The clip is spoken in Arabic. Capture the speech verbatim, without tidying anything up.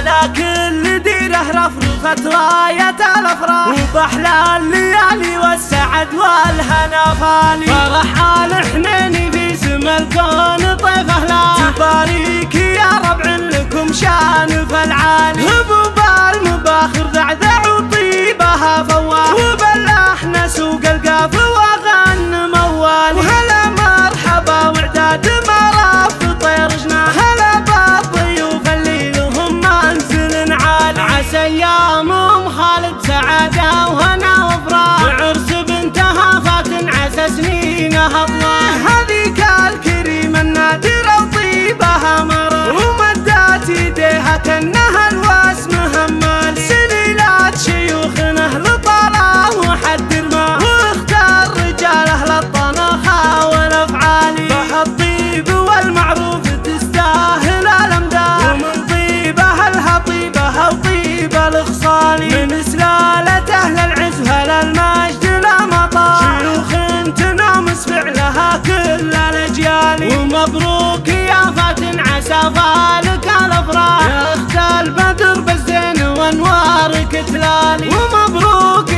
على كل ديره رفرفت راية الافراح، وباحلى الليالي والسعد والهنا فالي. فرح آل حنين في سما الكون طيف اهله، تباريك يا ربع لكم شان فالعالي. هبوب المباخر ذعذع وطيبها فواه، وبلحنا سوق القاف وغن موالي. وهلا مرحبا وعداد مراف طير جناح، هلا بالضيوف اللي لهم منزل عالي. عسى ايامهم خالد سعاده وهنا وفراح، وعرس بنتها فاتن عسى سنينها طوال. هذيك الكريمه النادره وطيبها مرح، ومدات يديها كانها الواسمها مال. سليلات شيوخنا اهل طلال وحد ما، واختار رجاله للطنخه والافعالي. فهالطيب والمعروف تستاهل الامداد، ومن طيبها الهطيبه وطيب الخصالي. من سلاله اهل العز هلا المجد لا مطار، شيوخ تنامس فعلها كل الاجيال. ومبروك يا فاتن عسى فالك الافراح، يا اخت البدر بالزين وانوارك تلالي. ومبروك